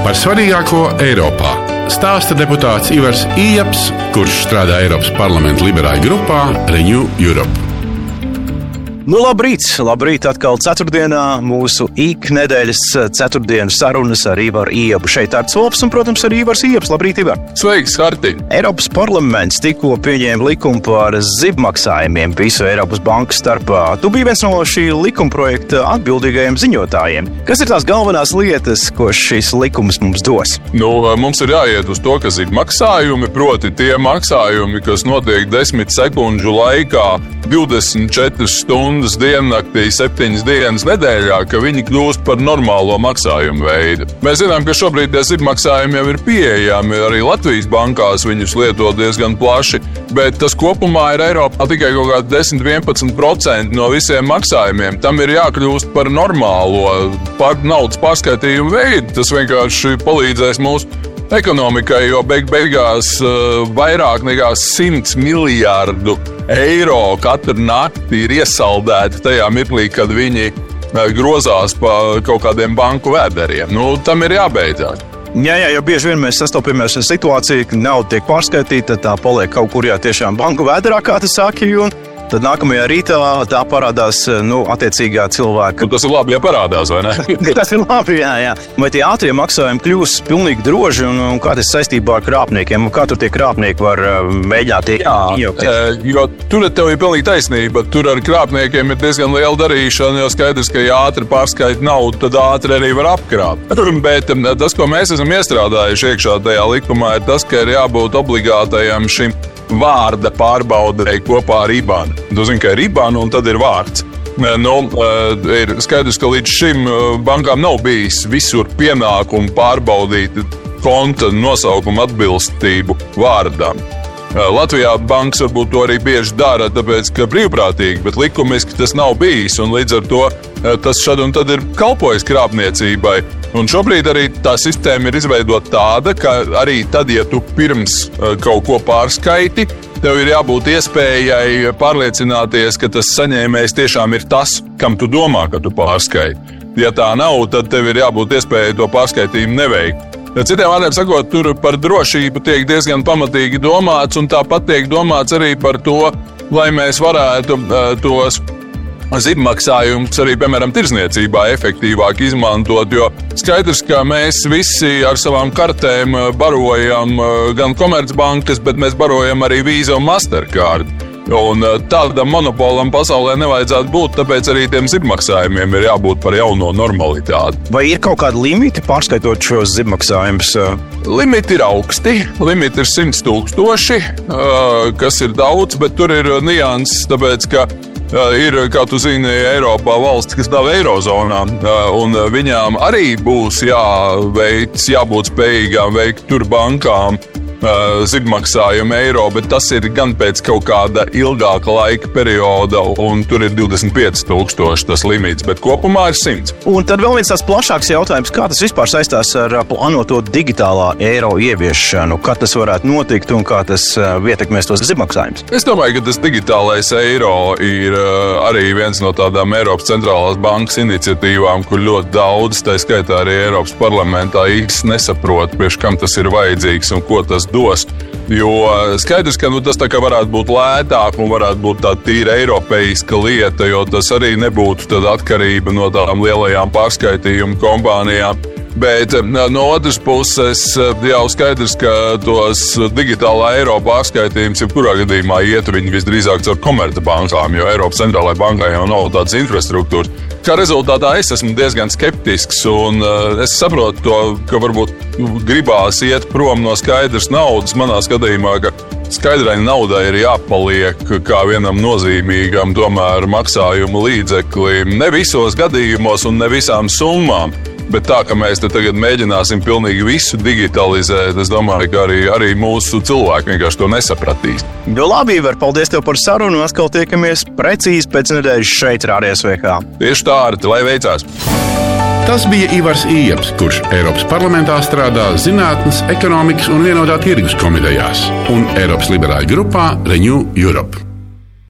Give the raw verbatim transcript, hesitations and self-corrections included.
Par svarīgāko Eiropā stāsta deputāts Ivars Ieps, kurš strādā Eiropas parlamenta liberāļu grupā Renew Europe. Nu, labrīt! Labrīt! Atkal ceturtdienā mūsu iknedēļas ceturtdienas sarunas ar Ivaru Iepu. Šeit Arts Volps un, protams, arī Ivars Ieps. Labrīt, Ivar! Sveiks, Harti! Eiropas parlaments tikko pieņēma likumu par zibmaksājumiem visu Eiropas banku starpā. Tu biji viens no šī likuma projekta atbildīgajiem ziņotājiem. Kas ir tās galvenās lietas, ko šis likums mums dos? Nu, mums ir jāiet uz to, ka zibmaksājumi, proti tie maksājumi, kas notiek desmit sekundžu laikā, divdesmit četras stundas diennaktī, septiņas dienas nedēļā, ka viņi kļūst par normālo maksājumu veidu. Mēs zinām, ka šobrīd tie zibmaksājumi jau ir pieejami, arī Latvijas bankās viņus lieto diezgan plaši, bet tas kopumā ir Eiropā tikai kaut kādi desmit līdz vienpadsmit procenti no visiem maksājumiem. Tam ir jākļūst par normālo par naudas pārskaitījumu veidu. Tas vienkārši palīdzēs mūsu ekonomikai, jo beig beigās uh, vairāk nekā simts miljārdu eiro katru nakti ir iesaldēti tajā mirklī, kad viņi uh, grozās pa kaut kādiem banku vēderiem. Nu, tam ir jābeidzās. Jā, jā, jo bieži vien mēs sastopamies ar situāciju, ka nauda tiek pārskaitīta, tā paliek kaut kur jā, tiešām banku vēderā, kā tu saki, un tad nākamajā rītā tā parādās, nu, attiecīgā cilvēka. Nu, tas ir labi, ja parādās, vai ne? Tas ir labi, jā, jā. Vai tie ātrie maksājumi kļūs pilnīgi droši, un, un kā tas saistībā ar krāpniekiem, un kā tur tie krāpnieki var uh, mēģināt tie iejaukties? Jo tur tev ir pilnīgi taisnība. Tur ar krāpniekiem ir diezgan liela darīšana, jo skaidrs, ka ja ātri pārskaita naudu, tad ātri arī var apkrāt. Bet tas, ko mēs esam iestrādājuši iekšā tajā likumā, ir tas, ka ir jābūt obligātajam šim vārda pārbaudēji kopā ar IBAN. Tu zini, ka ir IBAN un tad ir vārds. Nu, ir skaidrs, ka līdz šim bankām nav bijis visur pienākumu pārbaudīt konta nosaukumu atbilstību vārdam. Latvijā bankas varbūt to arī bieži dara, tāpēc, ka brīvprātīgi, bet likumiski tas nav bijis, un līdz ar to tas šad un tad ir kalpojis krāpniecībai. Un šobrīd arī tā sistēma ir izveidota tāda, ka arī tad, ja tu pirms kaut ko pārskaiti, tev ir jābūt iespējai pārliecināties, ka tas saņēmējs tiešām ir tas, kam tu domā, ka tu pārskaiti. Ja tā nav, tad tev ir jābūt iespējai to pārskaitījumu neveikt. Citiem vārdiem sakot, tur par drošību tiek diezgan pamatīgi domāts, un tāpat tiek domāts arī par to, lai mēs varētu uh, tos zibmaksājumus arī, piemēram, tirzniecībā efektīvāk izmantot, jo skaidrs, ka mēs visi ar savām kartēm barojam gan Komercbankas, bet mēs barojam arī Visa un Mastercard. Un tādam monopolam pasaulē nevajadzētu būt, tāpēc arī tiem zibmaksājumiem ir jābūt par jauno normalitāti. Vai ir kaut kādi limiti pārskaitot šos zibmaksājumus? Limiti ir augsti, limiti ir simts tūkstoši, kas ir daudz, bet tur ir nianses, tāpēc, ka ir, kā tu zini, Eiropā valsts, kas nav Eirozonā, un viņām arī būs jāveic, jābūt spējīgām veikt tur bankām zibmaksājumu eiro, bet tas ir gan pēc kaut kāda ilgāka laika perioda, un tur ir divdesmit pieci tūkstoši tas limits, bet kopumā ir simts. Un tad vēl viens tās plašāks jautājums, kā tas vispār saistās ar plānoto digitālā eiro ieviešanu, kā tas varētu notikt un kā tas ietekmēs tos zibmaksājumus? Es domāju, ka tas digitālais eiro ir arī viens no tādām Eiropas centrālās bankas iniciatīvām, kur ļoti daudz, tā skaitā arī Eiropas parlamentā, īsti nesaprot, priekš kam tas ir vajadzīgs un ko tas dos. Jo skaidrs, ka nu, tas tā kā varētu būt lētāk un varētu būt tā tīra eiropeiska lieta, jo tas arī nebūtu tad atkarība no tādām lielajām pārskaitījumu kompānijām. Bet no otras puses jau skaidrs, ka tos digitālā eiro pārskaitījums jebkurā gadījumā iet viņi visdrīzāk caur Komercbankām, jo Eiropas centrālajai bankai jau nav tādas infrastruktūras. Kā rezultātā es esmu diezgan skeptisks, un es saprotu to, ka varbūt gribās iet prom no skaidras naudas. Manā skatījumā, ka skaidrai naudai ir jāpaliek kā vienam nozīmīgam tomēr maksājumu līdzeklim. Ne visos gadījumos un ne visām summām. Bet tā, ka mēs te tagad mēģināsim pilnīgi visu digitalizēt, es domāju, ka arī, arī mūsu cilvēki vienkārši to nesapratīs. Jo labi, Ivar, paldies tev par sarunu, un atkal tiekamies precīzi pēc nedēļas šeit, R A D S V K. Tieši tā, Arti, lai veicās! Tas bija Ivars Ieps, kurš Eiropas parlamentā strādā Zinātnes, ekonomikas un vienotā tirgus komitejās un Eiropas liberāļu grupā Renew Europe.